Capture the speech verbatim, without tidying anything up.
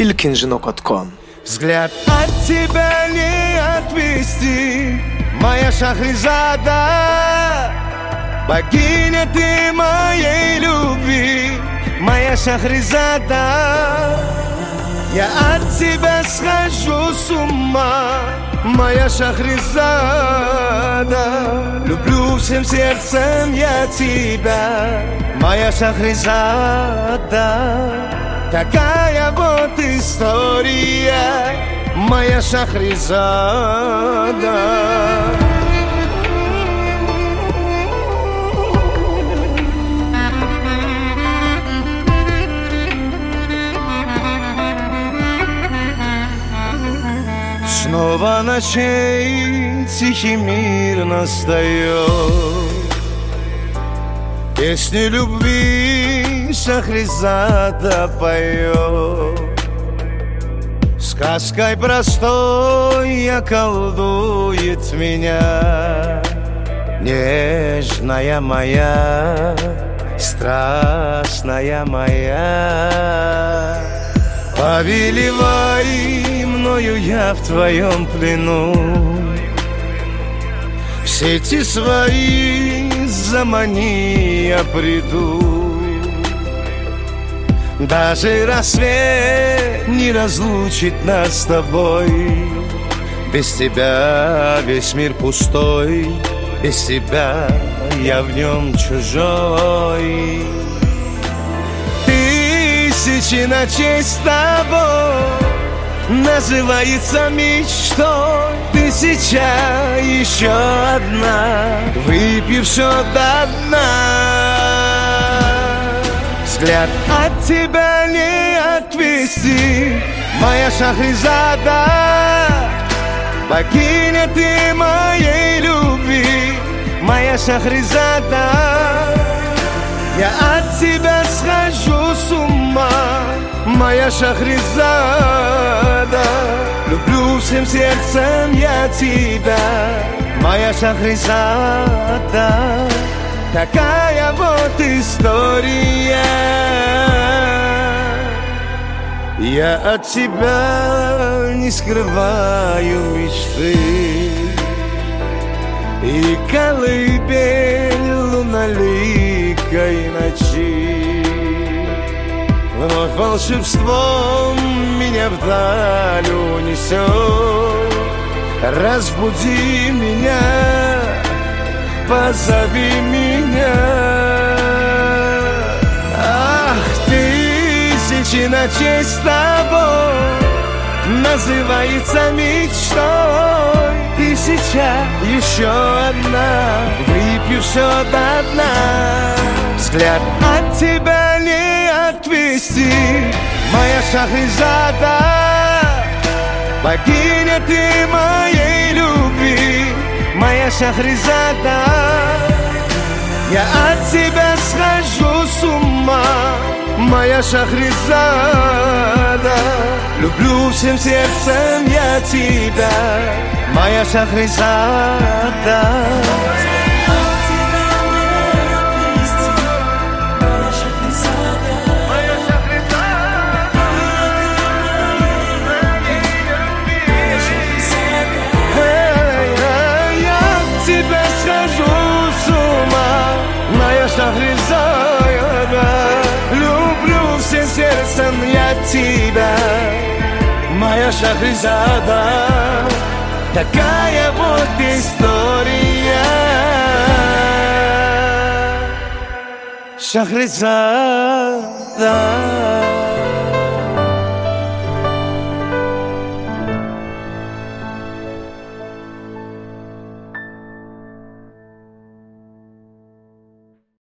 илкин жено точка ком. Взгляд от тебя не отвести, моя Шахризада, богиня ты моей любви, моя Шахризада. Я от тебя схожу с ума, моя Шахризада. Люблю всем сердцем я тебя, моя Шахризада. Такая вот история, моя Шахризада. Снова ночей тихий мир настает, песни любви Шахризада поет. Сказкой простой околдует меня, нежная моя, страстная моя. Повелевай мною, я в твоем плену, в сети свои замани, я приду. Даже рассвет не разлучит нас с тобой. Без тебя весь мир пустой, без тебя я в нем чужой. Тысячи ночей с тобой называется мечтой. Тысяча, еще одна, выпью все до дна. Взгляд от тебя не отвести, моя Шахризада, богиня ты моей любви, моя Шахризада. Я от тебя схожу с ума, моя Шахризада. Люблю всем сердцем я тебя, моя Шахризада. Такая вот история. Я от тебя не скрываю мечты, и колыбель луналикой ночи вновь волшебством меня вдаль унесет. Разбуди меня, позови меня. Ах, тысячи ночей с тобой называется мечтой. Тысяча, еще одна, выпью все до дна. Взгляд от тебя не отвести, моя Шахризада, богиня ты моей любви, моя Шахризада. Я от тебя схожу с ума, моя Шахризада. Люблю всем сердцем я тебя, моя Шахризада. Шахризада, люблю всем сердцем я тебя, моя Шахризада. Такая вот история, Шахризада.